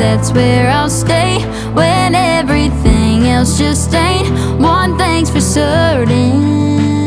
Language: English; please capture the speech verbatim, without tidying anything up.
that's where I'll stay. When everything else just ain't. One thing's for certain,